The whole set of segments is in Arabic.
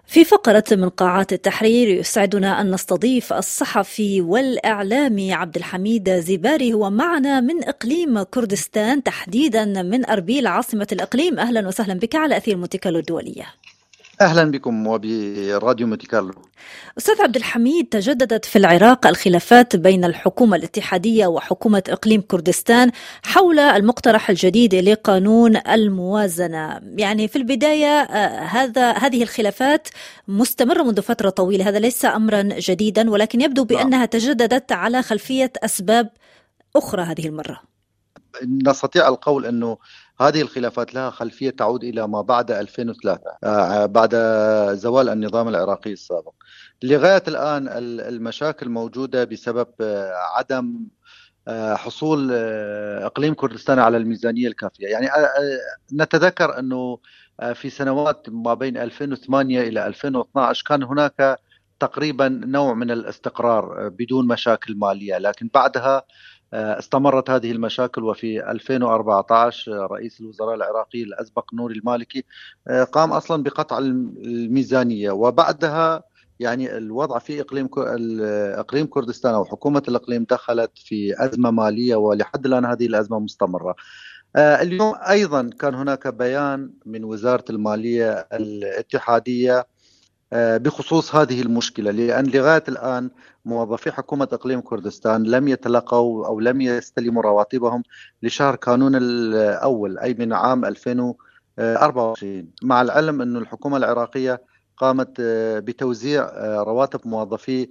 في فقرة من قاعات التحرير يسعدنا أن نستضيف الصحفي والإعلامي عبد الحميد زباري، هو معنا من إقليم كردستان، تحديدا من أربيل عاصمة الإقليم. أهلا وسهلا بك على أثير مونتي كارلو الدولية. أهلا بكم وبراديو مونتي كارلو. أستاذ عبد الحميد، تجددت في العراق الخلافات بين الحكومة الاتحادية وحكومة إقليم كردستان حول المقترح الجديد لقانون الموازنة. يعني في البداية هذه الخلافات مستمرة منذ فترة طويلة، هذا ليس أمرا جديدا، ولكن يبدو بأنها تجددت على خلفية أسباب أخرى هذه المرة. نستطيع القول أنه هذه الخلافات لها خلفية تعود إلى ما بعد 2003 بعد زوال النظام العراقي السابق. لغاية الآن المشاكل موجودة بسبب عدم حصول إقليم كردستان على الميزانية الكافية. يعني نتذكر أنه في سنوات ما بين 2008 إلى 2012 كان هناك تقريبا نوع من الاستقرار بدون مشاكل مالية، لكن بعدها استمرت هذه المشاكل. وفي 2014 رئيس الوزراء العراقي الأسبق نوري المالكي قام أصلا بقطع الميزانية، وبعدها يعني الوضع في إقليم كردستان أو حكومة الإقليم دخلت في أزمة مالية، ولحد الآن هذه الأزمة مستمرة. اليوم أيضا كان هناك بيان من وزارة المالية الاتحادية بخصوص هذه المشكلة، لأن لغاية الآن موظفي حكومة إقليم كردستان لم يتلقوا أو لم يستلموا رواتبهم لشهر كانون الأول، أي من عام 2024، مع العلم أن الحكومة العراقية قامت بتوزيع رواتب موظفي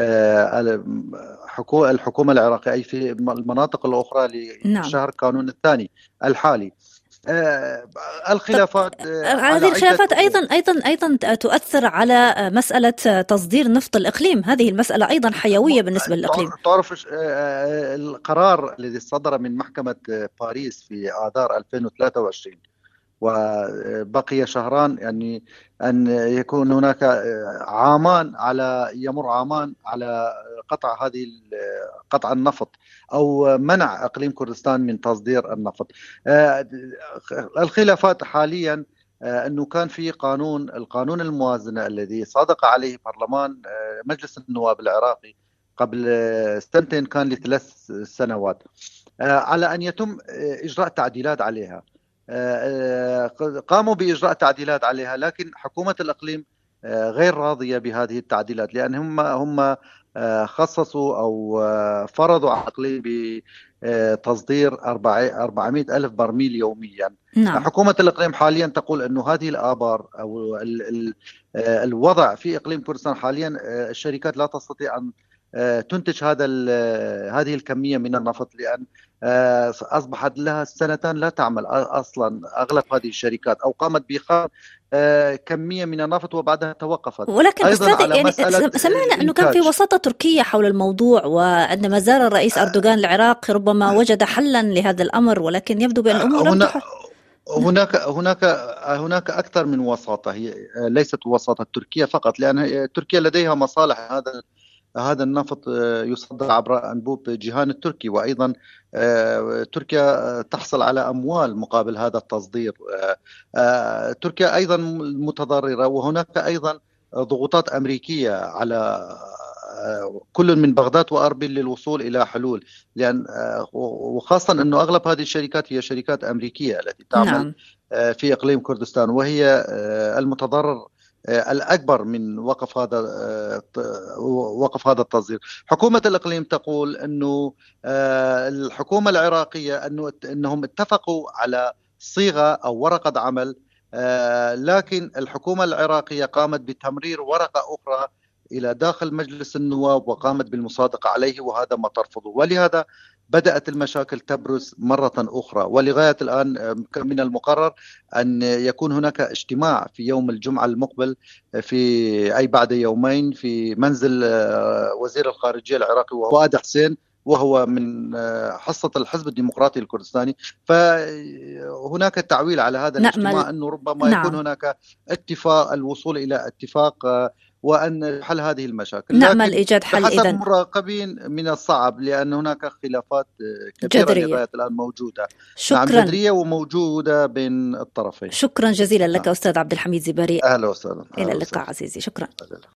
الحكومة العراقية أي في المناطق الأخرى لشهر كانون الثاني الحالي. الخلافات هذه الخلافات أيضا تؤثر على مسألة تصدير نفط الإقليم. هذه المسألة أيضا حيوية بالنسبة للإقليم. تعرف القرار الذي صدر من محكمة باريس في آذار 2023 وبقي شهران، يعني أن يكون هناك يمر عامان على قطع النفط أو منع إقليم كردستان من تصدير النفط. الخلافات حاليا أنه كان في القانون الموازنة الذي صادق عليه برلمان مجلس النواب العراقي قبل سنتين، كان لثلاث سنوات، على أن يتم إجراء تعديلات عليها. قاموا بإجراء تعديلات عليها، لكن حكومة الإقليم غير راضية بهذه التعديلات، لأن هم خصصوا أو فرضوا على الإقليم بتصدير 400 ألف برميل يوميا. نعم. حكومة الإقليم حاليا تقول أنه هذه الآبار أو الوضع في إقليم كردستان حاليا الشركات لا تستطيع أن تنتج هذه الكمية من النفط، لأن أصبحت لها سنتان لا تعمل أصلا أغلب هذه الشركات، أو قامت بإخراج كمية من النفط وبعدها توقفت. ولكن أيضا أستاذ، يعني سمعنا أنه كان في وساطة تركية حول الموضوع، وعندما زار الرئيس أردوغان العراق ربما وجد حلا لهذا الأمر، ولكن يبدو بأن الأمور لم تحل. هناك أكثر من وساطة، هي ليست وساطة تركيا فقط، لأن تركيا لديها مصالح. هذا النفط يصدر عبر أنبوب جيهان التركي، وأيضا تركيا تحصل على أموال مقابل هذا التصدير. تركيا أيضا متضررة، وهناك أيضا ضغوطات أمريكية على كل من بغداد وأربيل للوصول إلى حلول، لأن وخاصة أنه أغلب هذه الشركات هي شركات أمريكية التي تعمل في إقليم كردستان، وهي المتضرر الأكبر من وقف هذا التصدير. حكومة الإقليم تقول أنه الحكومة العراقية أنهم اتفقوا على صيغة أو ورقة عمل، لكن الحكومة العراقية قامت بتمرير ورقة أخرى إلى داخل مجلس النواب وقامت بالمصادقة عليه، وهذا ما ترفضه، ولهذا بدأت المشاكل تبرز مرة أخرى. ولغاية الآن من المقرر أن يكون هناك اجتماع في يوم الجمعة المقبل أي بعد يومين في منزل وزير الخارجية العراقي وفؤاد حسين وهو من حصة الحزب الديمقراطي الكردستاني. فهناك تعويل على هذا الاجتماع أنه ربما يكون هناك اتفاق، الوصول إلى اتفاق وأن حل هذه المشاكل. نأمل إيجاد حل. بحسب مراقبين من الصعب، لأن هناك خلافات كبيرة لغاية الآن موجودة. شكرا. نعم، جذرية وموجودة بين الطرفين. شكرا جزيلا لك أستاذ عبد الحميد زباري. أهلا وسهلا. إلى اللقاء عزيزي. شكرا.